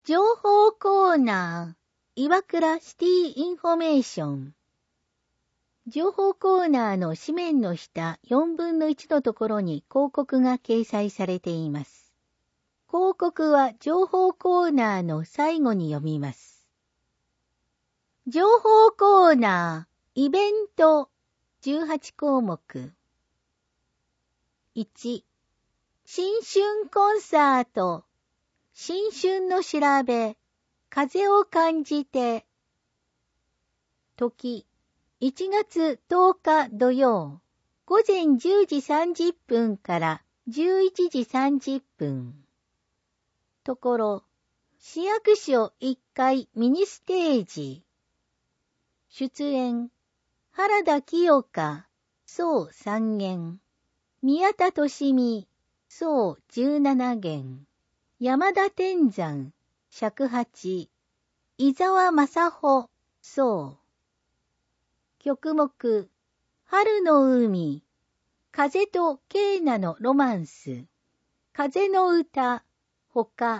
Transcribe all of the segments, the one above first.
情報コーナー、岩倉シティインフォメーション。情報コーナーの紙面の下4分の1のところに広告が掲載されています。広告は情報コーナーの最後に読みます。情報コーナー、イベント、18項目。1、新春コンサート、新春の調べ、風を感じて。時、1月10日土曜、午前10時30分から11時30分。ところ、市役所1階ミニステージ。出演、原田清香、総3弦。宮田利美、総17弦。山田天山、尺八。伊沢正穂、総。曲目、春の海、風とケーナのロマンス、風の歌、他。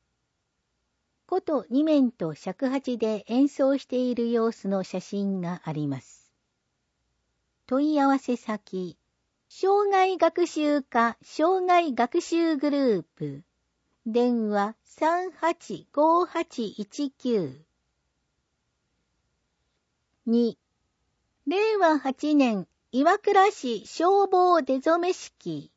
琴2面と尺八で演奏している様子の写真があります。問い合わせ先、障害学習課障害学習グループ、電話385819。2、令和8年岩倉市消防出初式。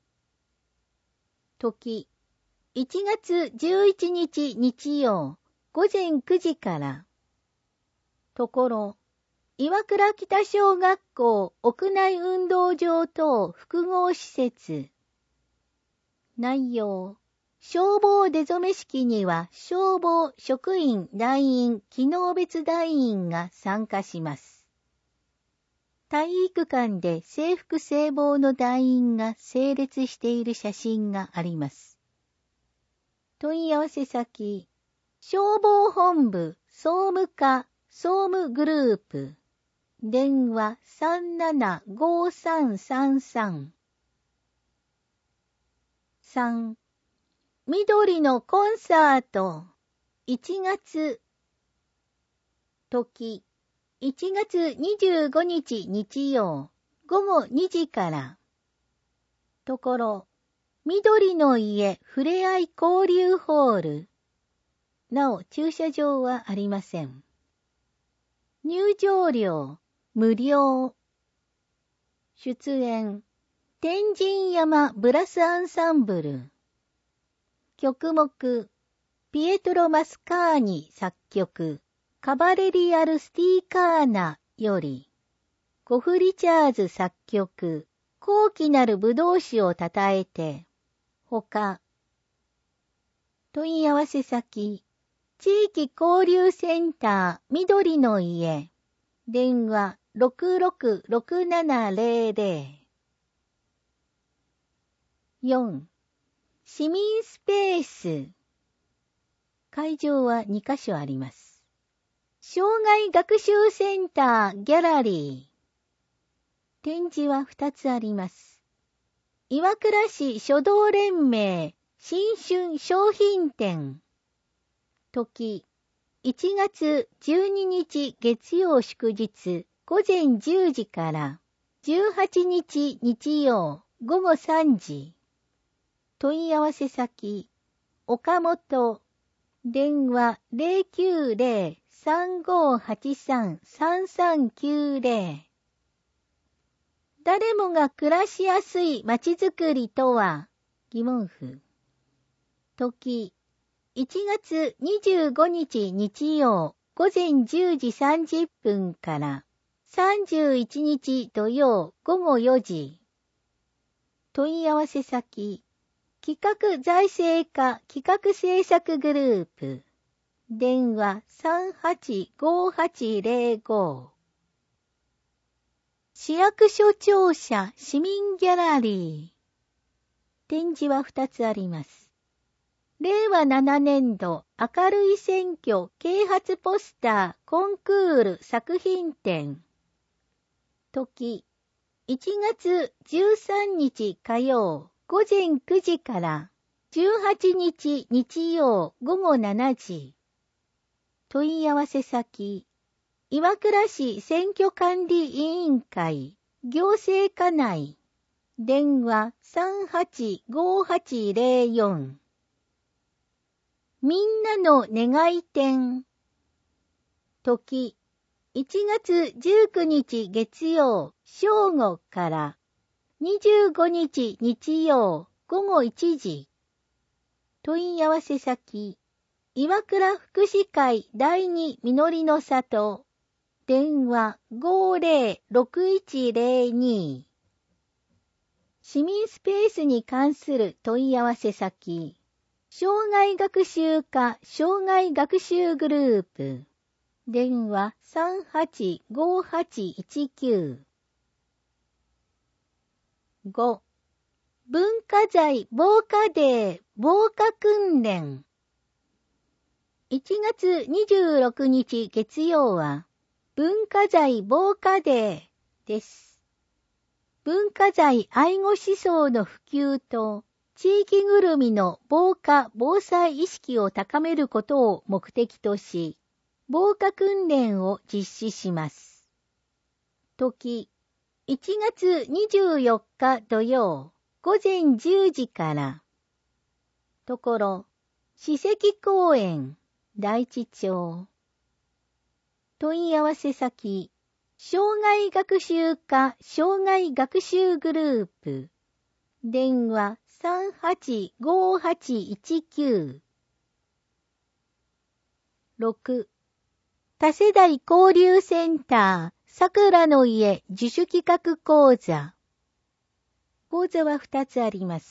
時、1月11日日曜、午前9時から。ところ、岩倉北小学校屋内運動場等複合施設。内容、消防出初式には消防職員団員機能別団員が参加します。体育館で制服制帽の団員が整列している写真があります。問い合わせ先、消防本部総務課総務グループ、電話375333。3、緑のコンサート、1月。時、1月25日日曜、午後2時から。ところ、緑の家ふれあい交流ホール。なお駐車場はありません。入場料、無料。出演、天神山ブラスアンサンブル。曲目、ピエトロ・マスカーニ作曲、カバレリアル・スティーカーナより、ゴフ・リチャーズ作曲、高貴なる葡萄酒をたたえて、他。問い合わせ先、地域交流センター緑の家、電話666700。4、市民スペース。会場は2カ所あります。障害学習センターギャラリー。展示は2つあります。岩倉市書道連盟新春商品展。時、1月12日月曜祝日午前10時から18日日曜午後3時。問い合わせ先、岡本、電話090-3583-3390。誰もが暮らしやすいまちづくりとは、疑問符。時、1月25日日曜午前10時30分から31日土曜午後4時。問い合わせ先、企画財政課企画制作グループ、電話385805。市役所庁舎市民ギャラリー。展示は2つあります。令和7年度明るい選挙啓発ポスターコンクール作品展。時、1月13日火曜午前9時から 18日日曜午後7時。問い合わせ先、岩倉市選挙管理委員会、行政課内、電話385804。みんなの願い展。時、1月19日月曜正午から25日日曜午後1時。問い合わせ先、岩倉福祉会第二実りの里、電話506102。市民スペースに関する問い合わせ先、障害学習課障害学習グループ、電話385819。5. 文化財防火デー防火訓練。1月26日月曜は文化財防火デーです。文化財愛護思想の普及と地域ぐるみの防火・防災意識を高めることを目的とし、防火訓練を実施します。時、1月24日土曜、午前10時から。ところ、史跡公園、大地町。問い合わせ先、障害学習課障害学習グループ、電話385819。6. 多世代交流センター桜の家自主企画講座。講座は2つあります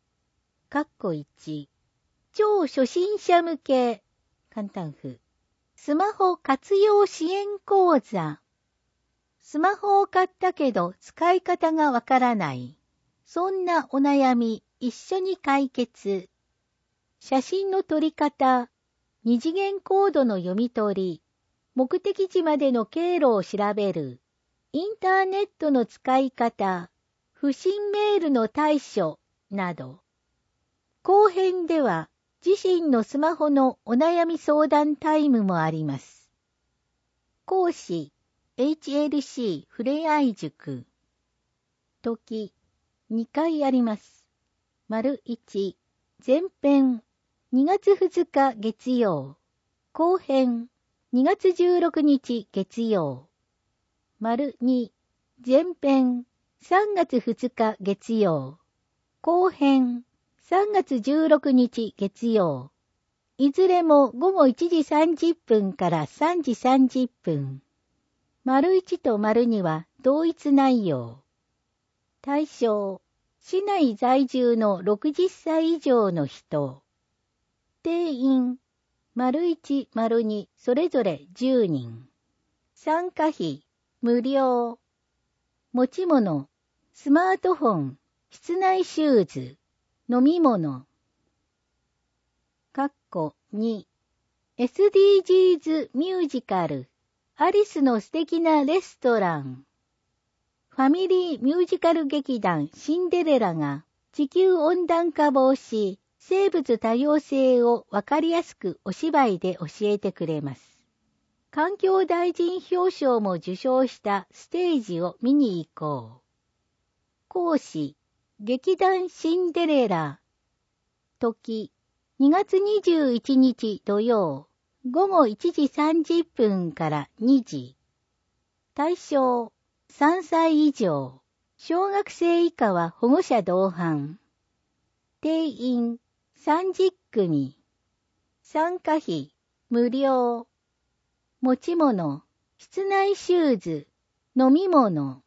。1. 超初心者向け簡単譜スマホ活用支援講座。スマホを買ったけど使い方がわからない。そんなお悩み一緒に解決。写真の撮り方、二次元コードの読み取り、目的地までの経路を調べる、インターネットの使い方、不審メールの対処など。後編では自身のスマホのお悩み相談タイムもあります。講師、HLC ふれあい塾。時、2回あります。丸1、前編、2月2日月曜。後編、2月16日月曜。丸2、前編、3月2日月曜。後編、3月16日月曜。いずれも午後1時30分から3時30分。丸1と丸2は同一内容。対象、市内在住の60歳以上の人。定員、丸1、丸2、それぞれ10人。参加費、無料。持ち物、スマートフォン、室内シューズ、飲み物。2、SDGs ミュージカル、アリスの素敵なレストラン。ファミリーミュージカル劇団シンデレラが地球温暖化防止、生物多様性をわかりやすくお芝居で教えてくれます。環境大臣表彰も受賞したステージを見に行こう。講師、劇団シンデレラ。時、2月21日土曜、午後1時30分から2時。対象、3歳以上。小学生以下は保護者同伴。定員、30組。参加費、無料。持ち物、室内シューズ、飲み物。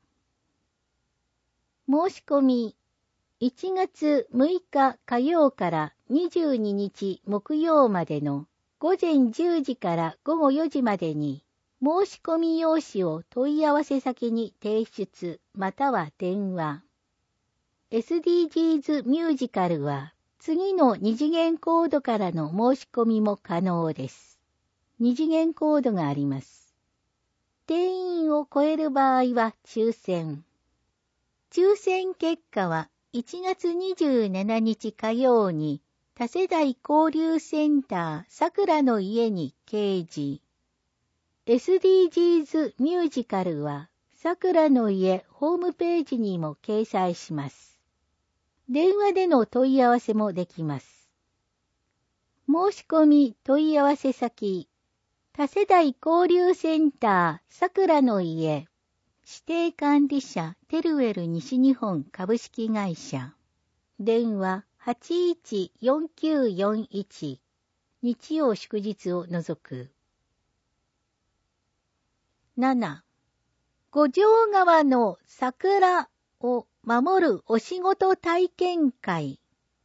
申し込み、1月6日火曜から22日木曜までの午前10時から午後4時までに申し込み用紙を問い合わせ先に提出または電話。SDGs ミュージカルは次の二次元コードからの申し込みも可能です。二次元コードがあります。定員を超える場合は抽選。抽選結果は1月27日火曜に多世代交流センターさくらの家に掲示。SDGs ミュージカルはさくらの家ホームページにも掲載します。電話での問い合わせもできます。申し込み問い合わせ先、多世代交流センターさくらの家、指定管理者テルウェル西日本株式会社、電話814941、日曜祝日を除く。7. 五条川の桜を守るお仕事体験会。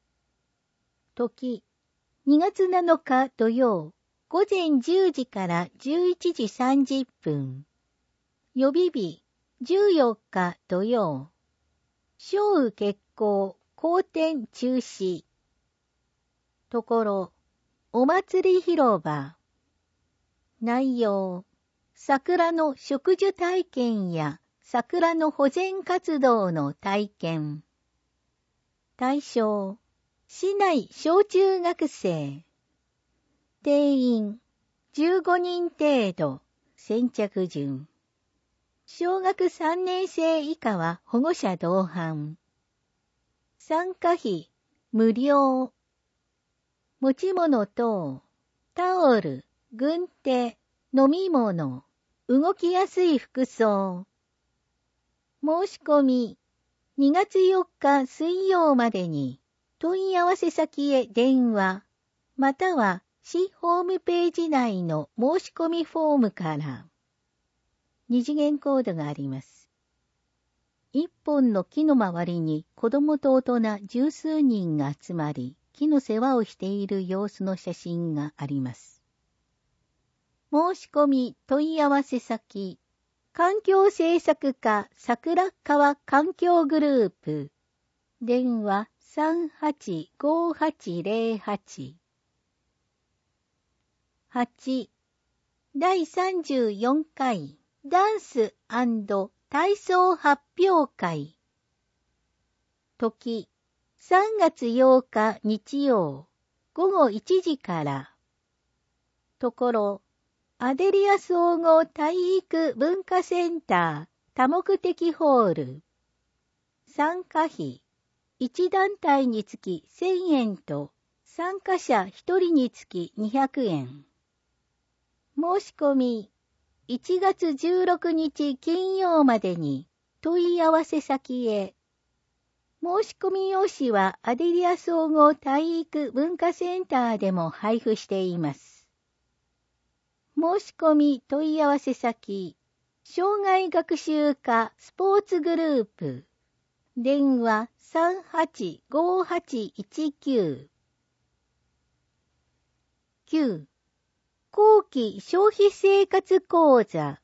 時、2月7日土曜、午前10時から11時30分。予備日、14日土曜。小雨決行、好天中止。ところ、お祭り広場。内容、桜の植樹体験や桜の保全活動の体験。対象、市内小中学生。定員、15人程度。先着順。小学3年生以下は保護者同伴。参加費、無料。持ち物等、タオル、軍手、飲み物、動きやすい服装。申し込み、2月4日水曜までに、問い合わせ先へ電話、または市ホームページ内の申し込みフォームから。二次元コードがあります。一本の木の周りに子供と大人十数人が集まり、木の世話をしている様子の写真があります。申し込み問い合わせ先、環境政策課桜川環境グループ、電話385808。8. 第34回ダンス&体操発表会。時、3月8日日曜、午後1時から。ところ、アデリア総合体育文化センター多目的ホール。参加費、1団体につき1000円と参加者1人につき200円。申し込み、1月16日金曜までに問い合わせ先へ。申し込み用紙はアデリア総合体育文化センターでも配布しています。申し込み問い合わせ先、障害学習課スポーツグループ、電話385819。9. 後期消費生活講座。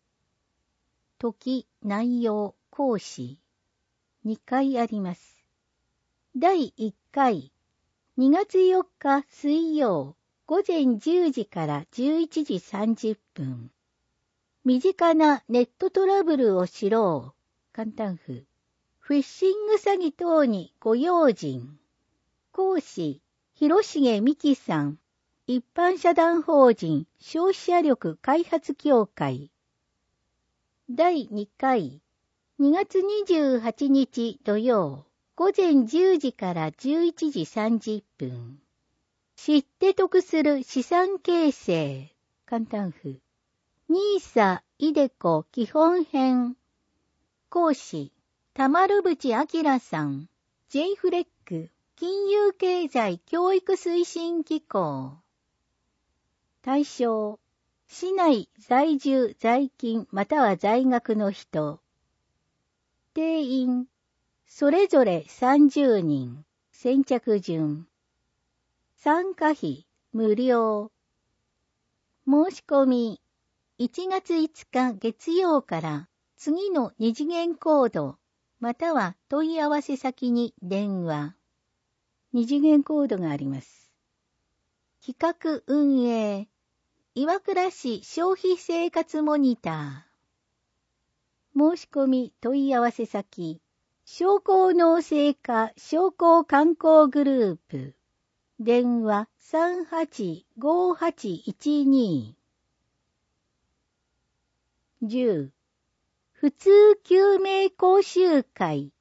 時、内容、講師。2回あります。第1回、2月4日水曜、午前10時から11時30分。身近なネットトラブルを知ろう。簡単譜。フィッシング詐欺等にご用心。講師、広重美希さん。一般社団法人消費者力開発協会。第2回、2月28日土曜、午前10時から11時30分。知って得する資産形成。簡単譜。NISA iDeCo基本編。講師、玉丸淵明さん。J フレック金融経済教育推進機構。対象、市内在住在勤または在学の人。定員、それぞれ30人。先着順。参加費、無料。申し込み、1月5日月曜から次の二次元コード、または問い合わせ先に電話。二次元コードがあります。企画運営、岩倉市消費生活モニター。申し込み問い合わせ先、商工農政課商工観光グループ。 電話385812。10. 普通救命講習会。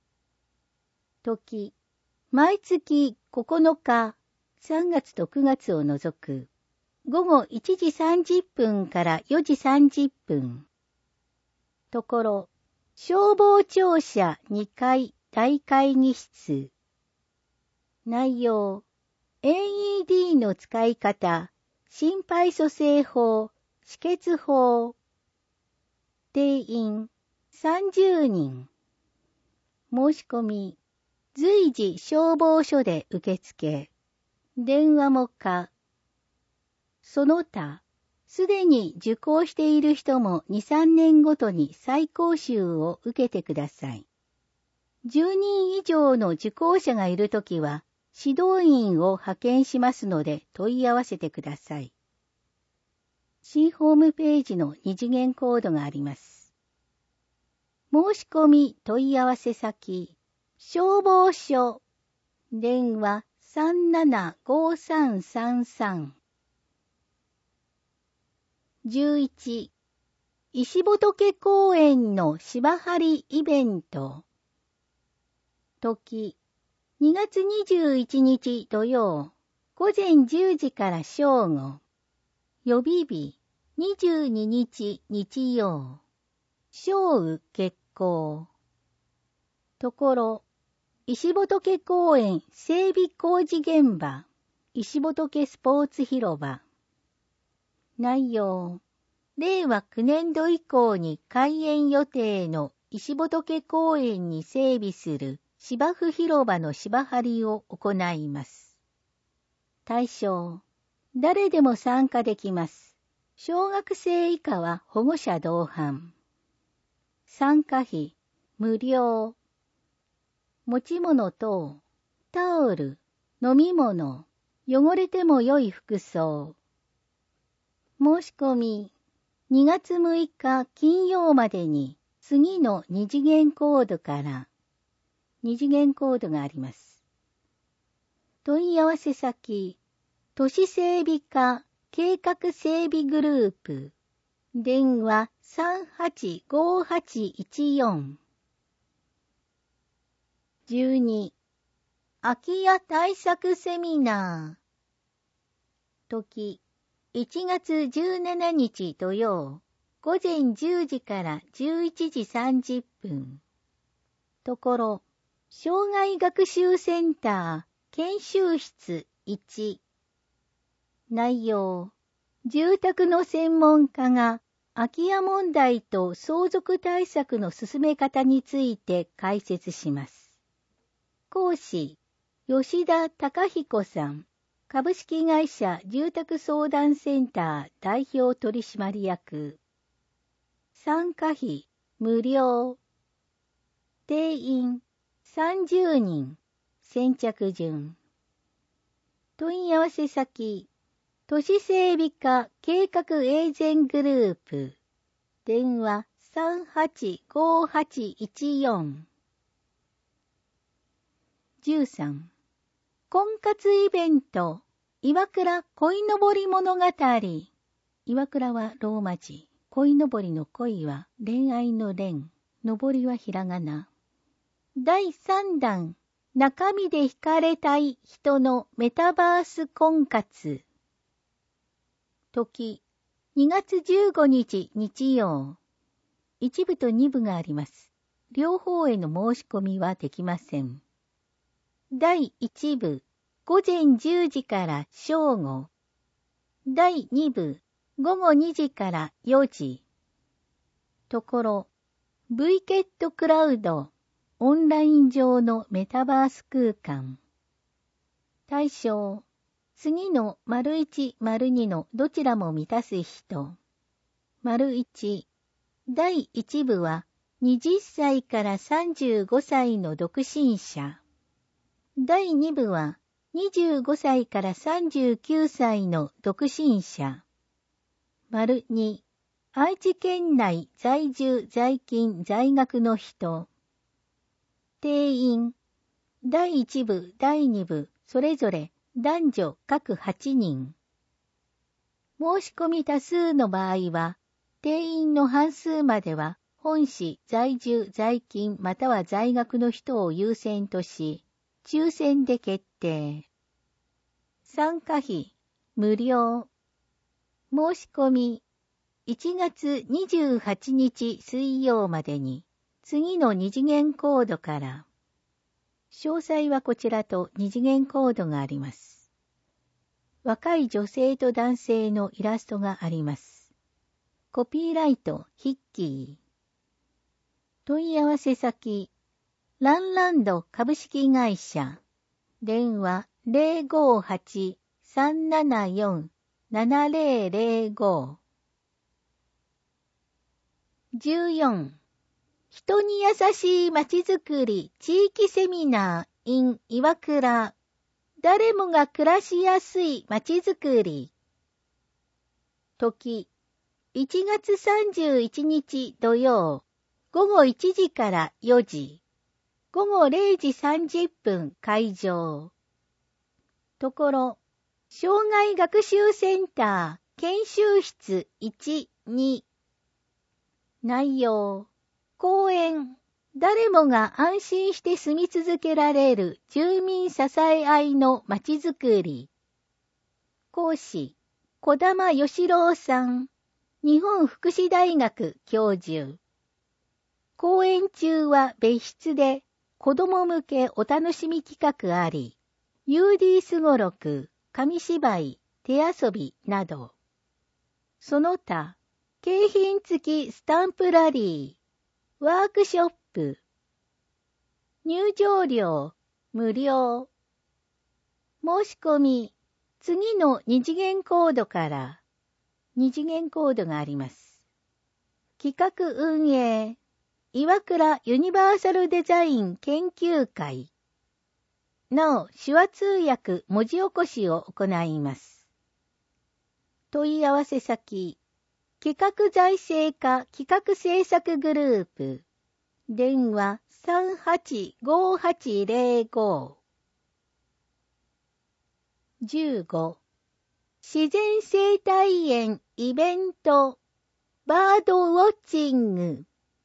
時、毎月9日、3月と9月を除く、午後1時30分から4時30分。ところ、消防庁舎2階大会議室。内容、AED の使い方、心肺蘇生法、止血法。定員30人。申し込み、随時消防署で受付。電話も可。その他、すでに受講している人も2、3年ごとに再講習を受けてください。10人以上の受講者がいるときは、指導員を派遣しますので問い合わせてください。新ホームページの2次元コードがあります。申し込み問い合わせ先、消防署、電話375333。11. 石仏公園の芝張りイベント。時、2月21日土曜、午前10時から正午。予備日、22日日曜。正午決行。ところ、石仏公園整備工事現場、石仏スポーツ広場。内容、令和9年度以降に開園予定の石仏公園に整備する芝生広場の芝張りを行います。対象、誰でも参加できます。小学生以下は保護者同伴。参加費、無料。持ち物等、タオル、飲み物、汚れても良い服装。申し込み、2月6日金曜までに次の2次元コードから2次元コードがあります。問い合わせ先、都市整備課計画整備グループ、電話385814。12. 空き家対策セミナー。時、1月17日土曜、午前10時から11時30分。ところ、障害学習センター研修室1。内容、住宅の専門家が空き家問題と相続対策の進め方について解説します。講師、吉田隆彦さん、株式会社住宅相談センター代表取締役。参加費、無料。定員、30人。先着順。問い合わせ先、都市整備課計画エージェングループ。電話385814。13. 婚活イベント、岩倉鯉のぼり物語。岩倉はローマ字、鯉のぼりの鯉は恋愛の恋、のぼりはひらがな。第3弾、中身で惹かれたい人のメタバース婚活。時、2月15日日曜。1部と2部があります。両方への申し込みはできません。第1部、午前10時から正午。第2部、午後2時から4時。ところ、V ケットクラウド、オンライン上のメタバース空間。対象、次の ①、②のどちらも満たす人。①、第1部は20歳から35歳の独身者。第2部は25歳から39歳の独身者。②、愛知県内在住在勤在学の人。定員、第1部、第2部、それぞれ男女各8人。申し込み多数の場合は、定員の半数までは本市、在住、在勤または在学の人を優先とし、抽選で決定。参加費、無料。申し込み、1月28日水曜までに、次の二次元コードから。詳細はこちらと二次元コードがあります。若い女性と男性のイラストがあります。コピーライト、ヒッキー。問い合わせ先、ランランド株式会社。電話058-374-7005。14. 人に優しいまちづくり地域セミナー in 岩倉。誰もが暮らしやすいまちづくり。時、1月31日土曜、午後1時から4時。午後0時30分会場。ところ、障害学習センター研修室1、2。内容、講演、誰もが安心して住み続けられる住民支え合いのまちづくり。講師、児玉義郎さん、日本福祉大学教授。講演中は別室で子ども向けお楽しみ企画あり、UD すごろく、紙芝居、手遊びなど。その他、景品付きスタンプラリー、ワークショップ。入場料、無料。申し込み、次の二次元コードから、二次元コードがあります。企画運営、岩倉ユニバーサルデザイン研究会。なお、手話通訳文字起こしを行います。問い合わせ先、企画財政課企画制作グループ。電話385805。15. 自然生態園イベントバードウォッチング。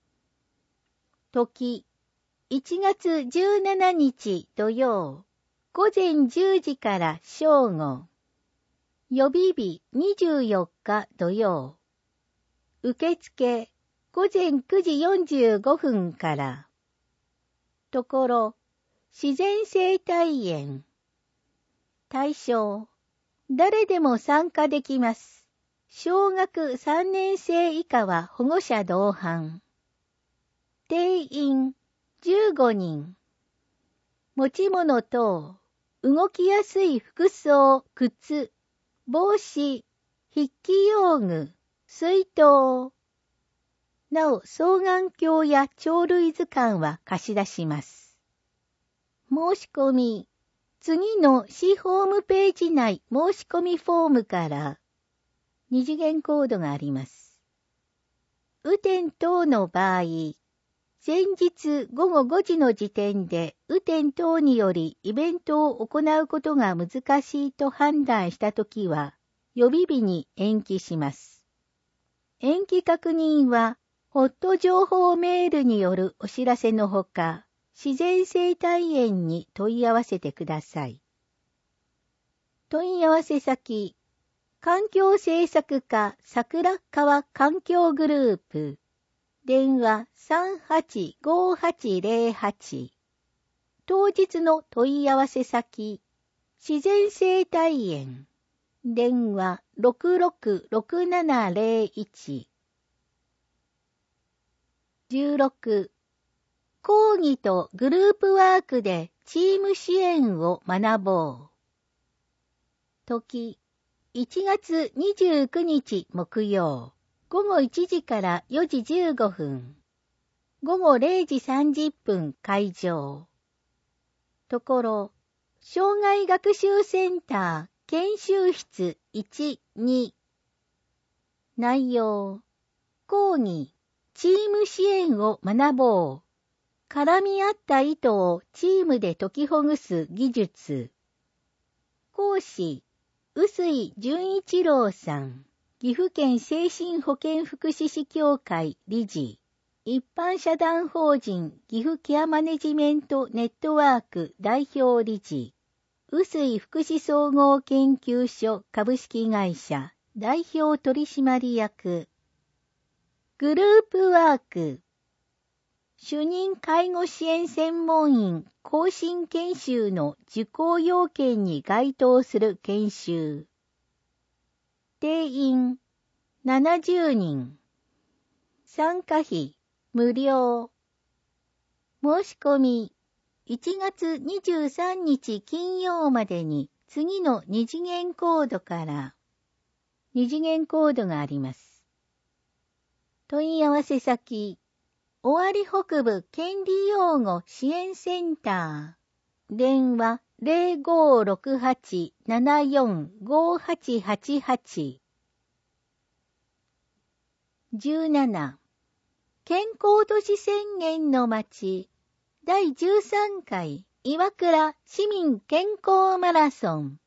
時、1月17日土曜、午前10時から正午。予備日24日土曜。受付、午前9時45分から。ところ、自然生態園。対象、誰でも参加できます。小学3年生以下は保護者同伴。定員15人。持ち物等、動きやすい服装、靴、帽子、筆記用具、水筒。なお、双眼鏡や鳥類図鑑は貸し出します。申し込み、次の市ホームページ内申し込みフォームから二次元コードがあります。雨天等の場合、前日午後5時の時点で雨天等によりイベントを行うことが難しいと判断したときは、予備日に延期します。延期確認は、ホット情報メールによるお知らせのほか、自然生態園に問い合わせてください。問い合わせ先、環境政策課桜川環境グループ。電話385808。当日の問い合わせ先、自然生態園。電話666701。16. 講義とグループワークでチーム支援を学ぼう。時、1月29日木曜、午後1時から4時15分。午後0時30分会場。ところ、障害学習センター研修室1、2。内容、講義、チーム支援を学ぼう。絡み合った糸をチームで解きほぐす技術。 講師、臼井純一郎さん、岐阜県精神保健福祉士協会理事、一般社団法人岐阜ケアマネジメントネットワーク代表理事、臼井福祉総合研究所株式会社代表取締役、グループワーク、主任介護支援専門員更新研修の受講要件に該当する研修。定員70人。参加費無料。申し込み1月23日金曜までに次の二次元コードから二次元コードがあります。問い合わせ先、尾張北部権利擁護支援センター。電話0568-745888。17. 健康都市宣言の街第13回岩倉市民健康マラソン。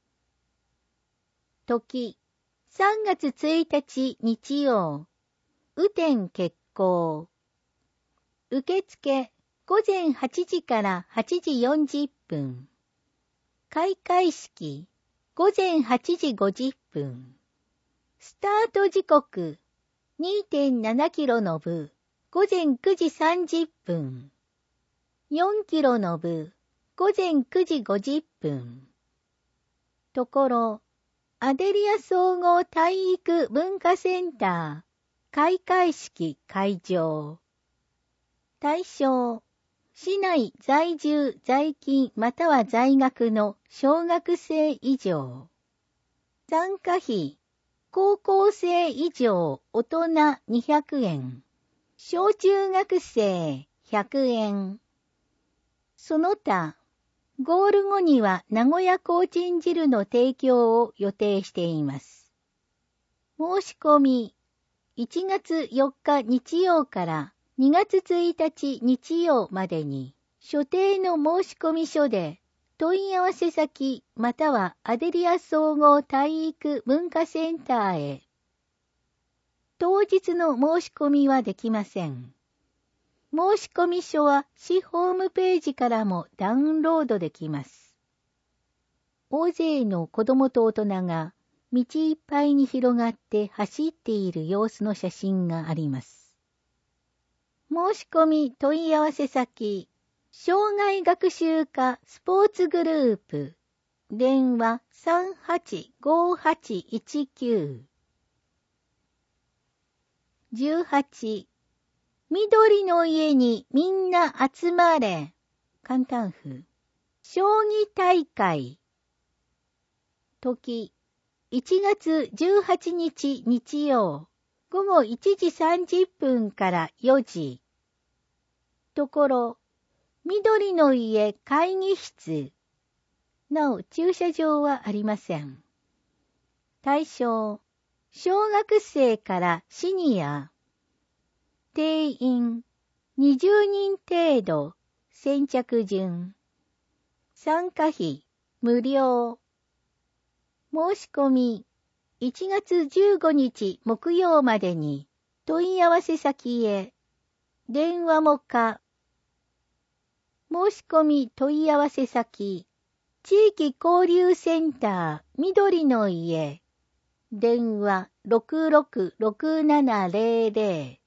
時3月1日日曜。雨天決行。受付午前8時から8時40分。開会式午前8時50分。スタート時刻 2.7 キロの部午前9時30分。4キロの部午前9時50分。ところ、アデリア総合体育文化センター開会式会場。対象、市内在住在勤または在学の小学生以上。参加費、高校生以上大人200円。小中学生100円。その他、ゴール後には名古屋コーチン汁の提供を予定しています。申し込み、1月4日日曜から2月1日日曜までに、所定の申し込み書で、問い合わせ先またはアデリア総合体育文化センターへ。当日の申し込みはできません。申し込み書は市ホームページからもダウンロードできます。大勢の子供と大人が道いっぱいに広がって走っている様子の写真があります。申し込み問い合わせ先、障害学習科スポーツグループ、電話385819。18. 緑の家にみんな集まれ。簡単譜。将棋大会。時。1月18日日曜。午後1時30分から4時。ところ。緑の家会議室。なお駐車場はありません。対象。小学生からシニア。定員20人程度。先着順。参加費無料。申し込み1月15日木曜までに問い合わせ先へ。電話も可。申し込み問い合わせ先。地域交流センター緑の家。電話666700。